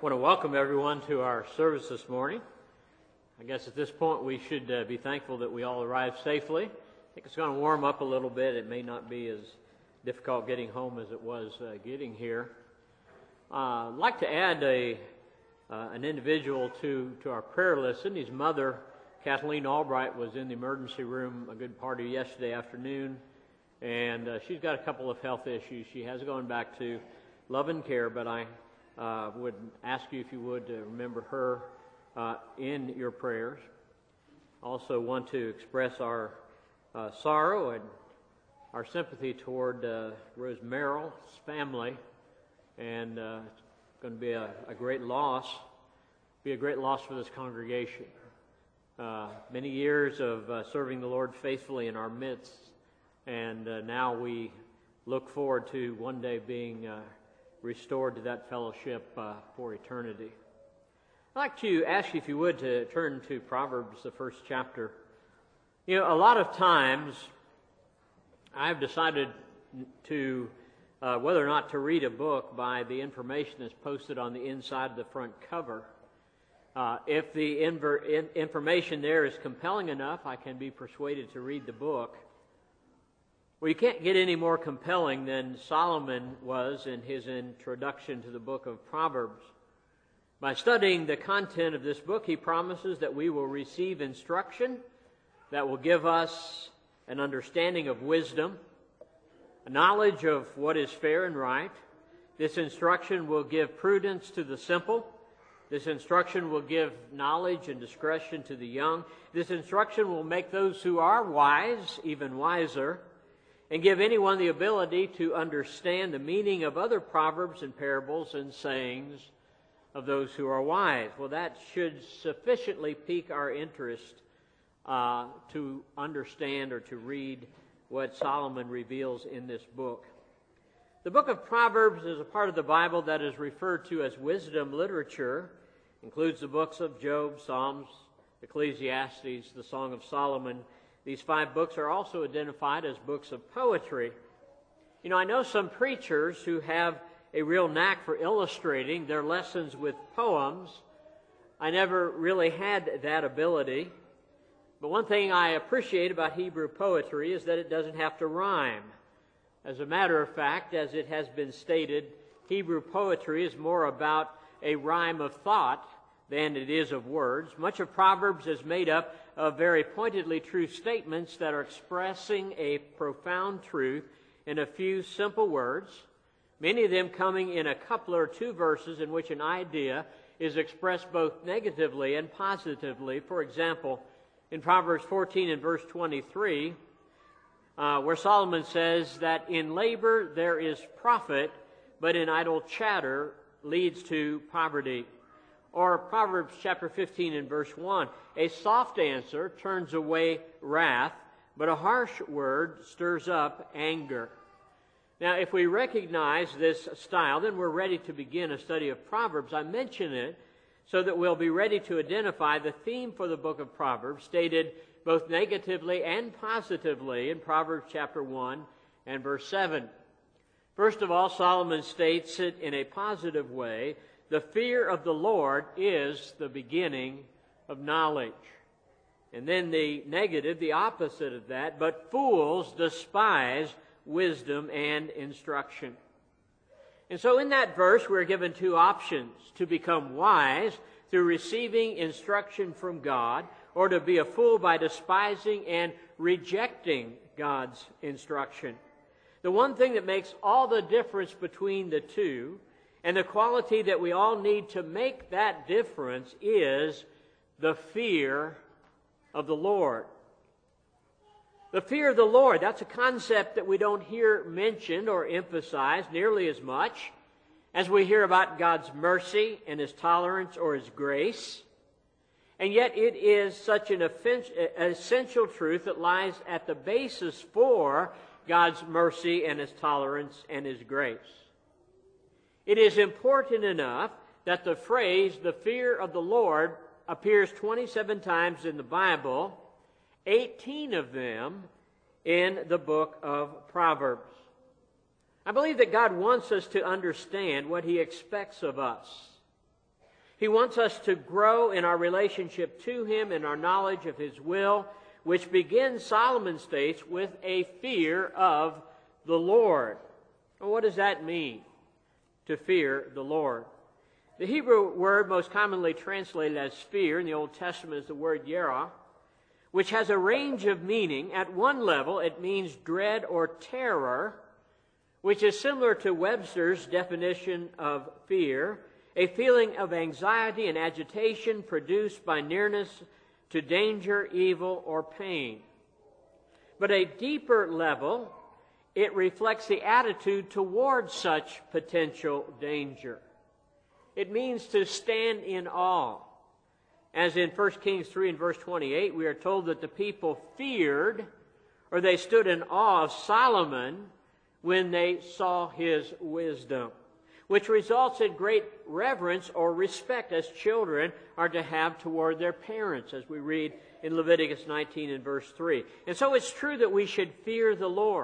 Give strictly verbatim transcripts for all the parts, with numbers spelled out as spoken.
I want to welcome everyone to our service this morning. I guess at this point we should uh, be thankful that we all arrived safely. I think it's going to warm up a little bit. It may not be as difficult getting home as it was uh, getting here. Uh, I'd like to add a uh, an individual to, to our prayer list. Cindy's mother, Kathleen Albright, was in the emergency room a good part of yesterday afternoon, and uh, she's got a couple of health issues. She has gone back to Love and Care, but I uh, would ask you if you would to remember her uh, in your prayers. Also want to express our uh, sorrow and our sympathy toward uh, Rose Merrill's family, and uh, it's going to be a, a great loss, be a great loss for this congregation. Uh, many years of uh, serving the Lord faithfully in our midst, and uh, now we look forward to one day being uh, restored to that fellowship uh, for eternity. I'd like to ask you, if you would, to turn to Proverbs, the first chapter. You know, a lot of times I've decided to uh, whether or not to read a book by the information that's posted on the inside of the front cover. Uh, if the inver- in- information there is compelling enough, I can be persuaded to read the book. Well, you can't get any more compelling than Solomon was in his introduction to the book of Proverbs. By studying the content of this book, he promises that we will receive instruction that will give us an understanding of wisdom, a knowledge of what is fair and right. This instruction will give prudence to the simple. This instruction will give knowledge and discretion to the young. This instruction will make those who are wise even wiser, and give anyone the ability to understand the meaning of other proverbs and parables and sayings of those who are wise. Well, that should sufficiently pique our interest uh, to understand or to read what Solomon reveals in this book. The book of Proverbs is a part of the Bible that is referred to as wisdom literature. It includes the books of Job, Psalms, Ecclesiastes, the Song of Solomon. These five books are also identified as books of poetry. You know, I know some preachers who have a real knack for illustrating their lessons with poems. I never really had that ability. But one thing I appreciate about Hebrew poetry is that it doesn't have to rhyme. As a matter of fact, as it has been stated, Hebrew poetry is more about a rhyme of thought than it is of words. Much of Proverbs is made up of very pointedly true statements that are expressing a profound truth in a few simple words, many of them coming in a couple or two verses in which an idea is expressed both negatively and positively. For example, in Proverbs fourteen and verse twenty-three, uh, where Solomon says that in labor there is profit, but in idle chatter leads to poverty. Or Proverbs chapter fifteen and verse one, a soft answer turns away wrath, but a harsh word stirs up anger. Now, if we recognize this style, then we're ready to begin a study of Proverbs. I mention it so that we'll be ready to identify the theme for the book of Proverbs, stated both negatively and positively in Proverbs chapter one and verse seven. First of all, Solomon states it in a positive way: the fear of the Lord is the beginning of knowledge. And then the negative, the opposite of that, but fools despise wisdom and instruction. And so in that verse, we're given two options: to become wise through receiving instruction from God, or to be a fool by despising and rejecting God's instruction. The one thing that makes all the difference between the two, and the quality that we all need to make that difference, is the fear of the Lord. The fear of the Lord, that's a concept that we don't hear mentioned or emphasized nearly as much as we hear about God's mercy and His tolerance or His grace. And yet it is such an essential truth that lies at the basis for God's mercy and His tolerance and His grace. It is important enough that the phrase, the fear of the Lord, appears twenty-seven times in the Bible, eighteen of them in the book of Proverbs. I believe that God wants us to understand what He expects of us. He wants us to grow in our relationship to Him and our knowledge of His will, which begins, Solomon states, with a fear of the Lord. Well, what does that mean, to fear the Lord? The Hebrew word most commonly translated as fear in the Old Testament is the word yerah, which has a range of meaning. At one level, it means dread or terror, which is similar to Webster's definition of fear, a feeling of anxiety and agitation produced by nearness to danger, evil, or pain. But a deeper level, it reflects the attitude towards such potential danger. It means to stand in awe. As in First Kings three and verse twenty-eight, we are told that the people feared, or they stood in awe of Solomon when they saw his wisdom, which results in great reverence or respect as children are to have toward their parents, as we read in Leviticus nineteen and verse three. And so it's true that we should fear the Lord.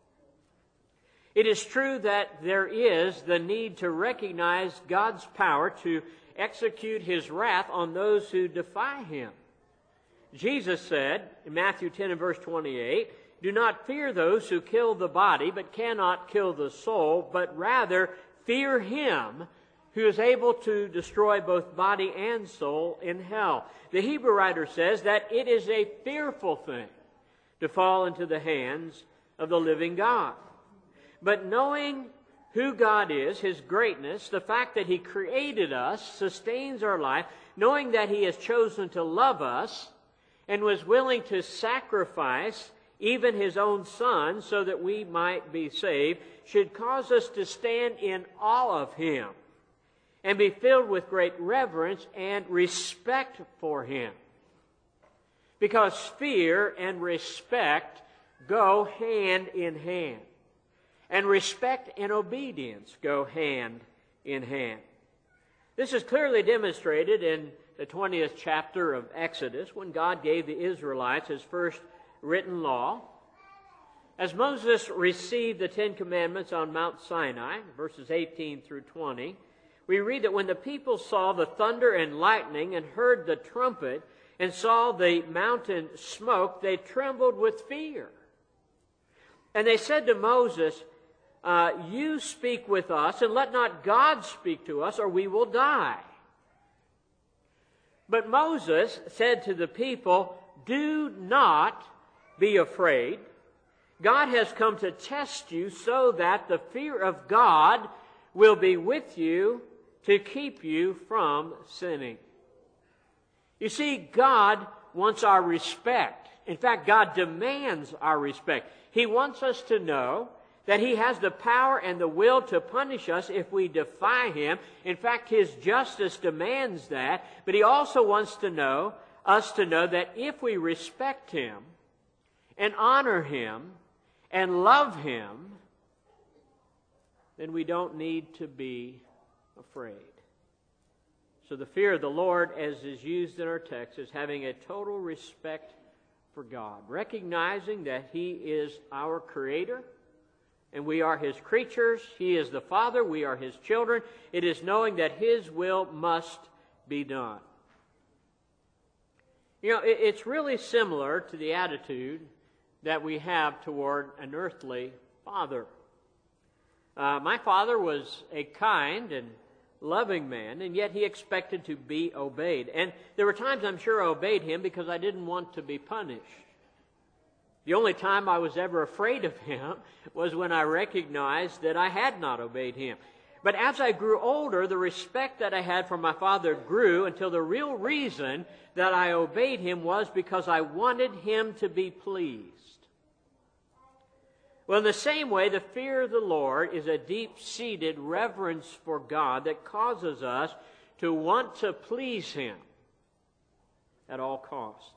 It is true that there is the need to recognize God's power to execute His wrath on those who defy Him. Jesus said in Matthew ten and verse twenty-eight, "Do not fear those who kill the body, but cannot kill the soul, but rather fear Him who is able to destroy both body and soul in hell." The Hebrew writer says that it is a fearful thing to fall into the hands of the living God. But knowing who God is, His greatness, the fact that He created us, sustains our life, knowing that He has chosen to love us and was willing to sacrifice even His own Son so that we might be saved, should cause us to stand in awe of Him and be filled with great reverence and respect for Him. Because fear and respect go hand in hand. And respect and obedience go hand in hand. This is clearly demonstrated in the twentieth chapter of Exodus, when God gave the Israelites His first written law. As Moses received the Ten Commandments on Mount Sinai, verses eighteen through twenty, we read that when the people saw the thunder and lightning and heard the trumpet and saw the mountain smoke, they trembled with fear. And they said to Moses, uh, "You speak with us, and let not God speak to us, or we will die." But Moses said to the people, "Do not be afraid. God has come to test you so that the fear of God will be with you to keep you from sinning." You see, God wants our respect. In fact, God demands our respect. He wants us to know that He has the power and the will to punish us if we defy Him. In fact, His justice demands that. But He also wants to know, us to know that if we respect Him and honor Him and love Him, then we don't need to be afraid. So the fear of the Lord, as is used in our text, is having a total respect for God, recognizing that He is our Creator and we are His creatures. He is the Father, we are His children. It is knowing that His will must be done. You know, it's really similar to the attitude that we have toward an earthly father. Uh, my father was a kind and loving man, and yet he expected to be obeyed. And there were times I'm sure I obeyed him because I didn't want to be punished. The only time I was ever afraid of him was when I recognized that I had not obeyed him. But as I grew older, the respect that I had for my father grew until the real reason that I obeyed him was because I wanted him to be pleased. Well, in the same way, the fear of the Lord is a deep-seated reverence for God that causes us to want to please Him at all cost.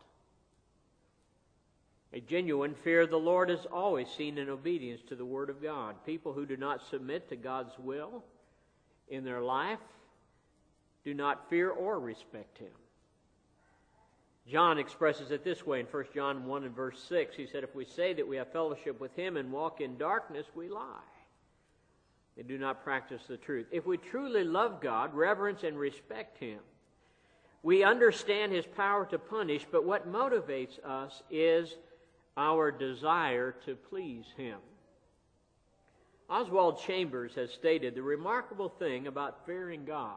A genuine fear of the Lord is always seen in obedience to the Word of God. People who do not submit to God's will in their life do not fear or respect Him. John expresses it this way in First John one and verse six. He said, "If we say that we have fellowship with Him and walk in darkness, we lie They do not practice the truth. If we truly love God, reverence and respect Him, we understand His power to punish, but what motivates us is our desire to please Him. Oswald Chambers has stated, the remarkable thing about fearing God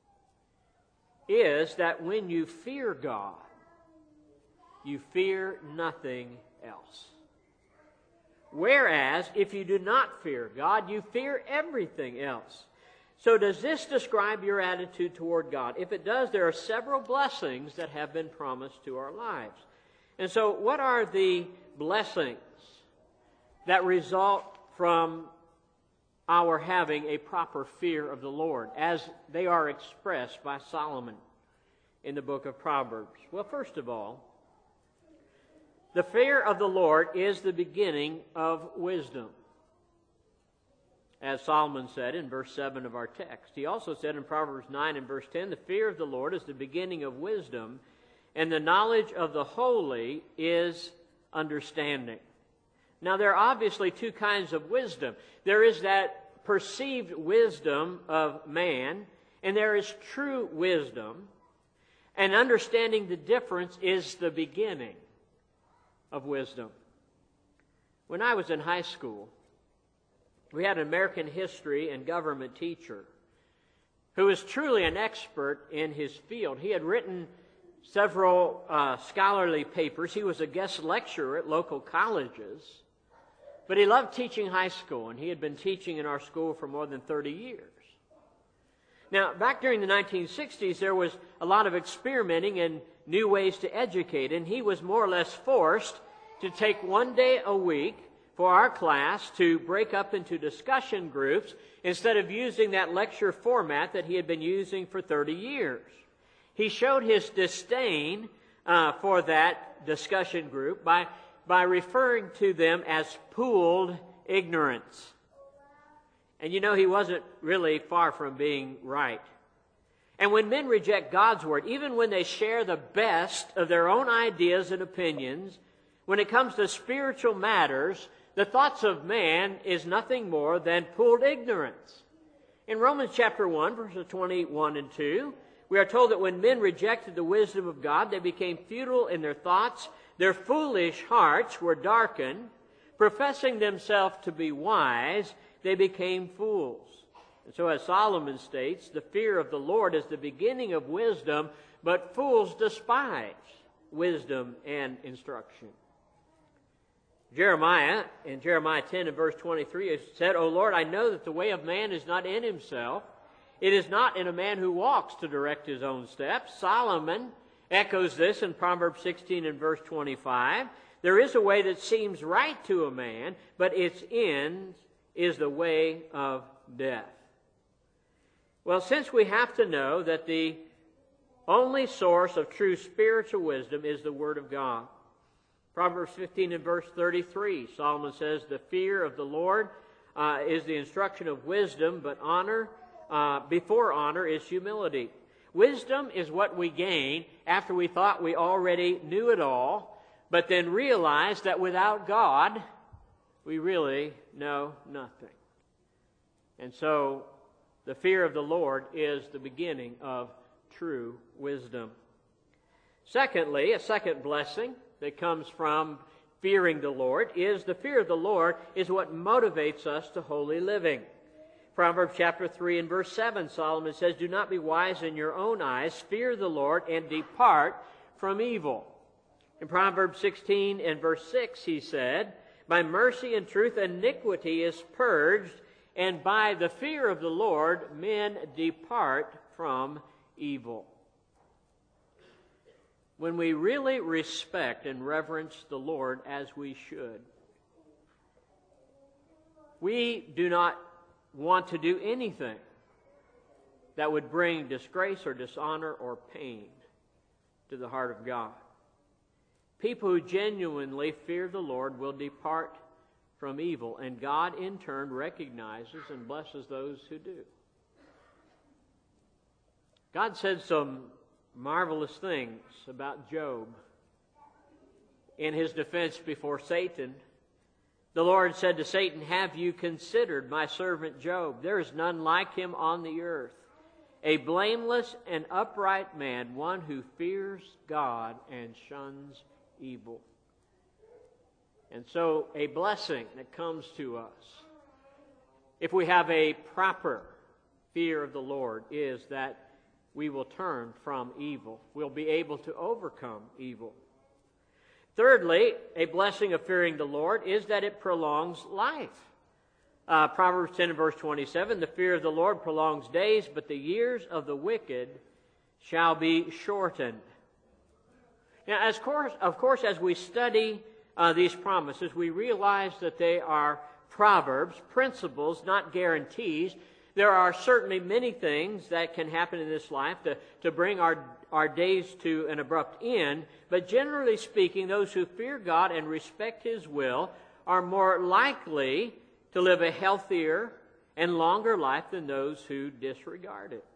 is that when you fear God, you fear nothing else. Whereas, if you do not fear God, you fear everything else. So does this describe your attitude toward God? If it does, there are several blessings that have been promised to our lives. And so what are the blessings that result from our having a proper fear of the Lord, as they are expressed by Solomon in the book of Proverbs? Well, first of all, the fear of the Lord is the beginning of wisdom. As Solomon said in verse seven of our text. He also said in Proverbs nine and verse ten, the fear of the Lord is the beginning of wisdom, and the knowledge of the holy is understanding. Now, there are obviously two kinds of wisdom. There is that perceived wisdom of man, and there is true wisdom. And understanding the difference is the beginning of wisdom. When I was in high school, we had an American history and government teacher who was truly an expert in his field. He had written several uh, scholarly papers. He was a guest lecturer at local colleges. But he loved teaching high school, and he had been teaching in our school for more than thirty years. Now, back during the nineteen sixties, there was a lot of experimenting and new ways to educate, and he was more or less forced to take one day a week for our class to break up into discussion groups instead of using that lecture format that he had been using for thirty years. He showed his disdain uh, for that discussion group by, by referring to them as pooled ignorance. And you know, he wasn't really far from being right. And when men reject God's word, even when they share the best of their own ideas and opinions, when it comes to spiritual matters, the thoughts of man is nothing more than pooled ignorance. In Romans chapter one, verses twenty-one and two, we are told that when men rejected the wisdom of God, they became futile in their thoughts. Their foolish hearts were darkened. Professing themselves to be wise, they became fools. And so as Solomon states, the fear of the Lord is the beginning of wisdom, but fools despise wisdom and instruction. Jeremiah, in Jeremiah ten and verse twenty-three, said, O Lord, I know that the way of man is not in himself. It is not in a man who walks to direct his own steps. Solomon echoes this in Proverbs sixteen and verse twenty-five. There is a way that seems right to a man, but its end is the way of death. Well, since we have to know that the only source of true spiritual wisdom is the Word of God. Proverbs fifteen and verse thirty-three, Solomon says, the fear of the Lord uh, is the instruction of wisdom, but honor, uh, before honor is humility. Wisdom is what we gain after we thought we already knew it all, but then realized that without God, we really know nothing. And so, the fear of the Lord is the beginning of true wisdom. Secondly, a second blessing that comes from fearing the Lord is the fear of the Lord is what motivates us to holy living. Proverbs chapter three and verse seven, Solomon says, do not be wise in your own eyes, fear the Lord and depart from evil. In Proverbs sixteen and verse six, he said, by mercy and truth iniquity is purged, and by the fear of the Lord men depart from evil. When we really respect and reverence the Lord as we should, we do not want to do anything that would bring disgrace or dishonor or pain to the heart of God. People who genuinely fear the Lord will depart from evil, and God in turn recognizes and blesses those who do. God said some marvelous things about Job in his defense before Satan. The Lord said to Satan, "Have you considered my servant Job? There is none like him on the earth, a blameless and upright man, one who fears God and shuns evil." And so a blessing that comes to us, if we have a proper fear of the Lord, is that we will turn from evil. We'll be able to overcome evil. Thirdly, a blessing of fearing the Lord is that it prolongs life. Uh, Proverbs ten and verse twenty-seven, "The fear of the Lord prolongs days, but the years of the wicked shall be shortened." Now, as course, of course, as we study uh, these promises, we realize that they are proverbs, principles, not guarantees. There are certainly many things that can happen in this life to, to bring our, our days to an abrupt end, but generally speaking, those who fear God and respect His will are more likely to live a healthier and longer life than those who disregard it.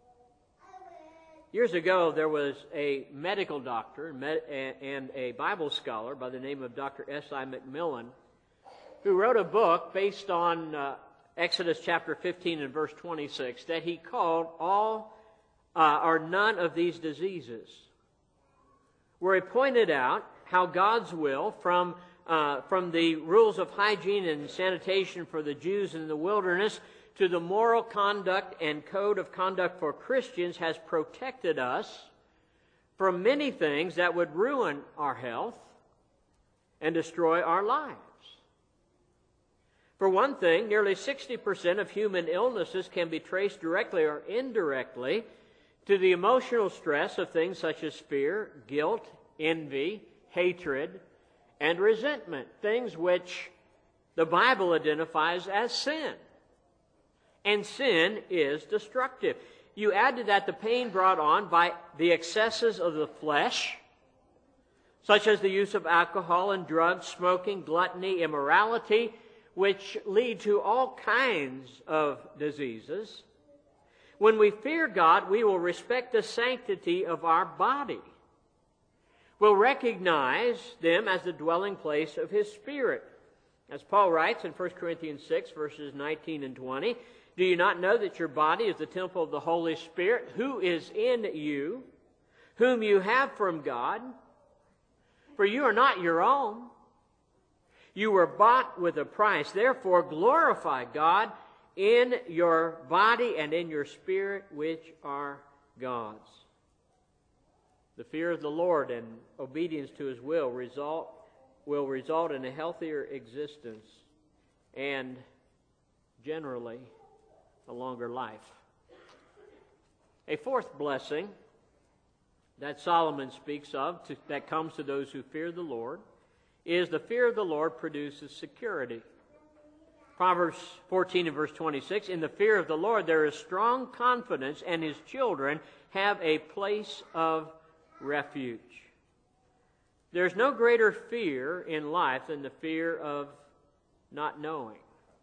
Years ago, there was a medical doctor and a Bible scholar by the name of Doctor S I McMillan who wrote a book based on uh, Exodus chapter fifteen and verse twenty-six that he called All uh, or None of These Diseases, where he pointed out how God's will from uh, from the rules of hygiene and sanitation for the Jews in the wilderness to the moral conduct and code of conduct for Christians has protected us from many things that would ruin our health and destroy our lives. For one thing, nearly sixty percent of human illnesses can be traced directly or indirectly to the emotional stress of things such as fear, guilt, envy, hatred, and resentment, things which the Bible identifies as sin. And sin is destructive. You add to that the pain brought on by the excesses of the flesh, such as the use of alcohol and drugs, smoking, gluttony, immorality, which lead to all kinds of diseases. When we fear God, we will respect the sanctity of our body. We'll recognize them as the dwelling place of His Spirit. As Paul writes in First Corinthians six, verses nineteen and twenty, "Do you not know that your body is the temple of the Holy Spirit, who is in you, whom you have from God? For you are not your own. You were bought with a price. Therefore glorify God in your body and in your spirit, which are God's." The fear of the Lord and obedience to His will result will result in a healthier existence and generally a longer life. A fourth blessing that Solomon speaks of to, that comes to those who fear the Lord is the fear of the Lord produces security. Proverbs fourteen and verse twenty-six, "In the fear of the Lord there is strong confidence, and His children have a place of refuge." There's no greater fear in life than the fear of not knowing.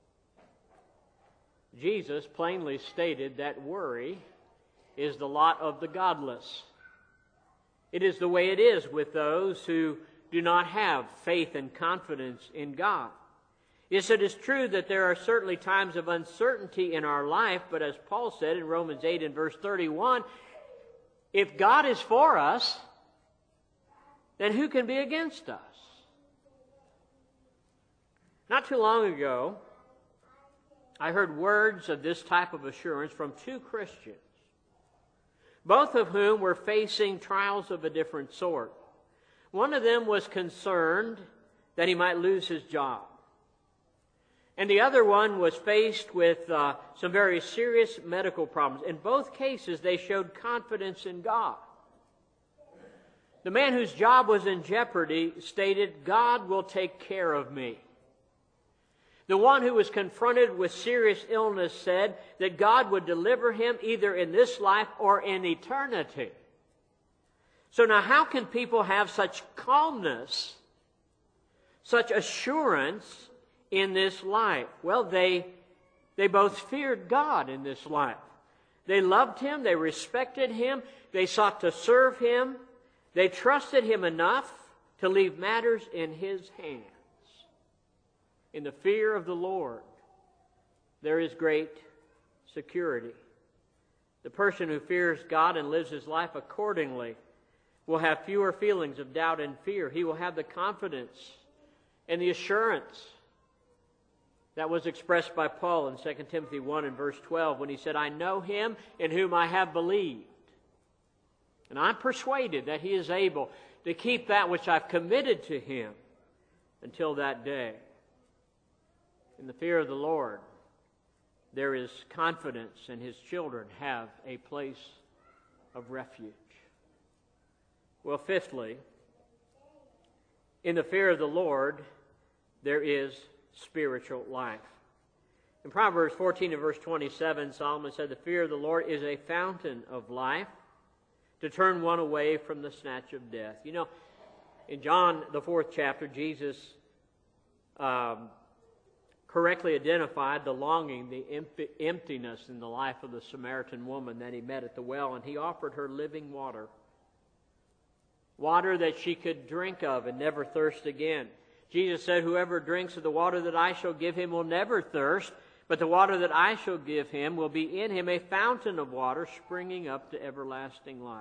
Jesus plainly stated that worry is the lot of the godless. It is the way it is with those who do not have faith and confidence in God. Yes, it is true that there are certainly times of uncertainty in our life, but as Paul said in Romans eight and verse thirty-one, if God is for us, then who can be against us? Not too long ago, I heard words of this type of assurance from two Christians, both of whom were facing trials of a different sort. One of them was concerned that he might lose his job. And the other one was faced with uh, some very serious medical problems. In both cases, they showed confidence in God. The man whose job was in jeopardy stated, "God will take care of me." The one who was confronted with serious illness said that God would deliver him either in this life or in eternity. So now how can people have such calmness, such assurance in this life? Well, they, they both feared God in this life. They loved Him, they respected Him, they sought to serve Him, they trusted Him enough to leave matters in His hands. In the fear of the Lord, there is great security. The person who fears God and lives his life accordingly will have fewer feelings of doubt and fear. He will have the confidence and the assurance that was expressed by Paul in Second Timothy one and verse twelve when he said, I know him in whom I have believed, and I'm persuaded that he is able to keep that which I've committed to him until that day. In the fear of the Lord, there is confidence, and his children have a place of refuge. Well, fifthly, in the fear of the Lord, there is spiritual life. In Proverbs fourteen and verse twenty-seven, Solomon said, the fear of the Lord is a fountain of life, to turn one away from the snatch of death. You know, in John, the fourth chapter, Jesus um, correctly identified the longing, the emp- emptiness in the life of the Samaritan woman that he met at the well, and he offered her living water. Water that she could drink of and never thirst again. Jesus said, whoever drinks of the water that I shall give him will never thirst, but the water that I shall give him will be in him a fountain of water springing up to everlasting life.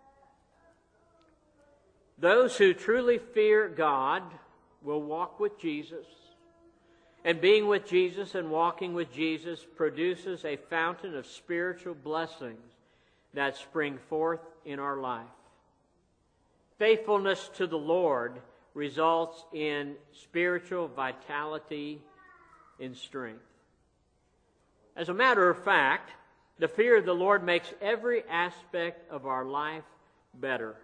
Those who truly fear God will walk with Jesus, and being with Jesus and walking with Jesus produces a fountain of spiritual blessings that spring forth in our life. Faithfulness to the Lord results in spiritual vitality and strength. As a matter of fact, the fear of the Lord makes every aspect of our life better.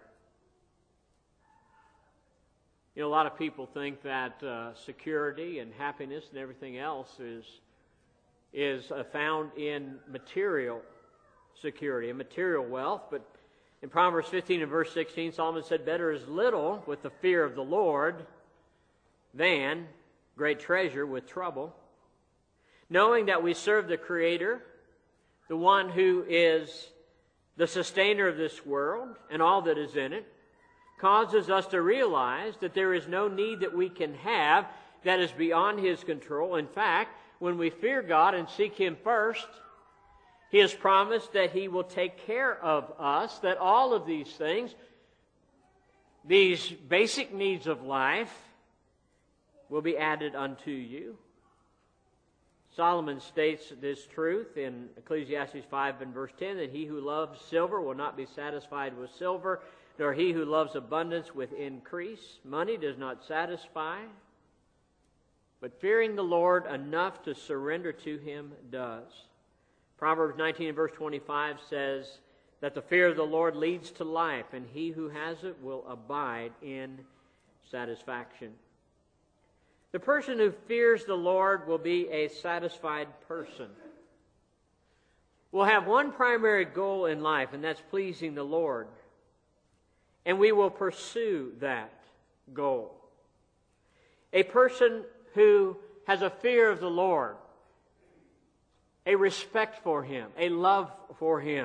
You know, a lot of people think that uh, security and happiness and everything else is, is uh, found in material security and material wealth. But in Proverbs fifteen and verse sixteen, Solomon said, better is little with the fear of the Lord than great treasure with trouble. Knowing that we serve the Creator, the one who is the sustainer of this world and all that is in it, causes us to realize that there is no need that we can have that is beyond His control. In fact, when we fear God and seek Him first, He has promised that He will take care of us, that all of these things, these basic needs of life, will be added unto you. Solomon states this truth in Ecclesiastes five and verse ten, that he who loves silver will not be satisfied with silver, nor he who loves abundance with increase. Money does not satisfy, but fearing the Lord enough to surrender to Him does. Proverbs nineteen and verse twenty-five says that the fear of the Lord leads to life, and he who has it will abide in satisfaction. The person who fears the Lord will be a satisfied person. We'll have one primary goal in life, and that's pleasing the Lord. And we will pursue that goal. A person who has a fear of the Lord, a respect for Him, a love for Him,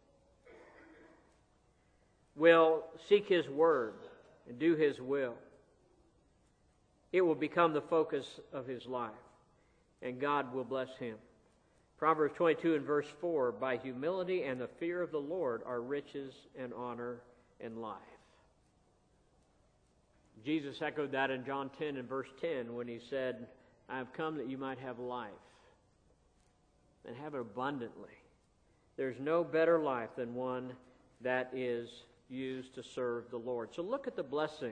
will seek His Word and do His will. It will become the focus of his life, and God will bless him. Proverbs twenty-two and verse four, by humility and the fear of the Lord are riches and honor and life. Jesus echoed that in John ten and verse ten when He said, I have come that you might have life, and have it abundantly. There's no better life than one that is used to serve the Lord. So look at the blessings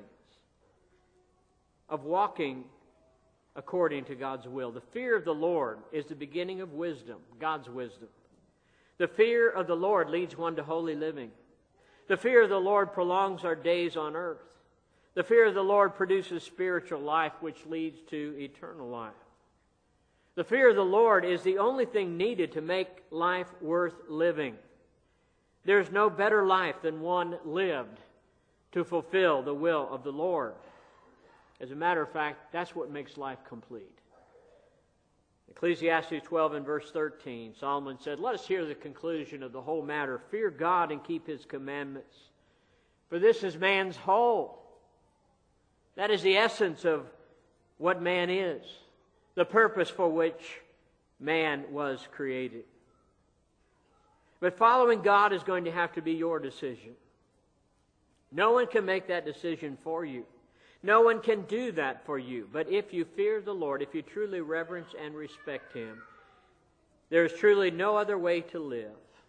of walking according to God's will. The fear of the Lord is the beginning of wisdom, God's wisdom. The fear of the Lord leads one to holy living. The fear of the Lord prolongs our days on earth. The fear of the Lord produces spiritual life, which leads to eternal life. The fear of the Lord is the only thing needed to make life worth living. There's no better life than one lived to fulfill the will of the Lord. As a matter of fact, that's what makes life complete. Ecclesiastes twelve and verse thirteen, Solomon said, let us hear the conclusion of the whole matter. Fear God and keep His commandments, for this is man's whole. That is the essence of what man is. the purpose for which man was created. But following God is going to have to be your decision. No one can make that decision for you. No one can do that for you. But if you fear the Lord, if you truly reverence and respect Him, there is truly no other way to live.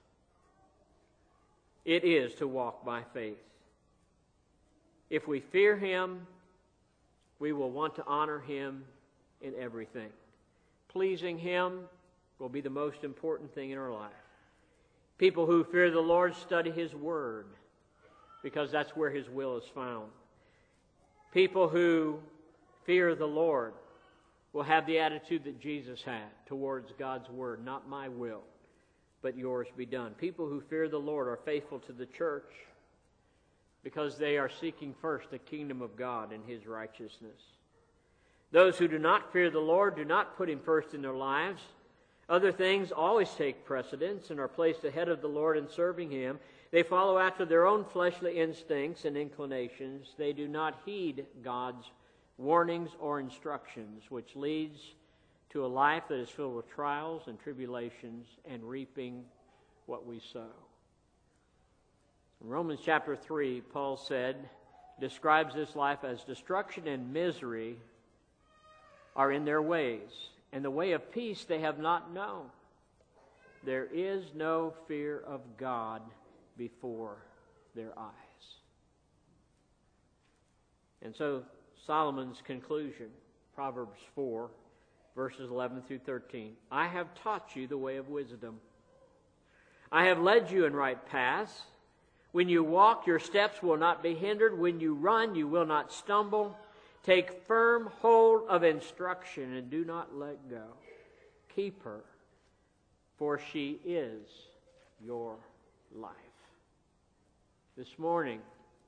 It is to walk by faith. If we fear Him, we will want to honor Him in everything. Pleasing Him will be the most important thing in our life. People who fear the Lord study His Word, because that's where His will is found. People who fear the Lord will have the attitude that Jesus had towards God's Word. Not my will, but yours be done. People who fear the Lord are faithful to the church because they are seeking first the kingdom of God and His righteousness. Those who do not fear the Lord do not put Him first in their lives. Other things always take precedence and are placed ahead of the Lord in serving Him. They follow after their own fleshly instincts and inclinations. They do not heed God's warnings or instructions, which leads to a life that is filled with trials and tribulations and reaping what we sow. In Romans chapter three, Paul said, describes this life as destruction and misery are in their ways, and the way of peace they have not known. There is no fear of God before their eyes. And so Solomon's conclusion, Proverbs four, verses eleven through thirteen. I have taught you the way of wisdom. I have led you in right paths. When you walk, your steps will not be hindered. When you run, you will not stumble. Take firm hold of instruction and do not let go. Keep her, for she is your life. This morning,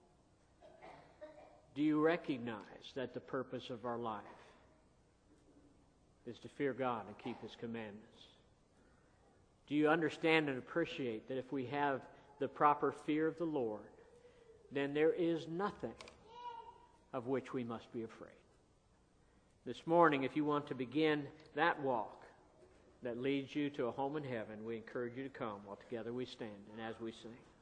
do you recognize that the purpose of our life is to fear God and keep His commandments? Do you understand and appreciate that if we have the proper fear of the Lord, then there is nothing of which we must be afraid? This morning, if you want to begin that walk that leads you to a home in heaven, we encourage you to come while together we stand and as we sing.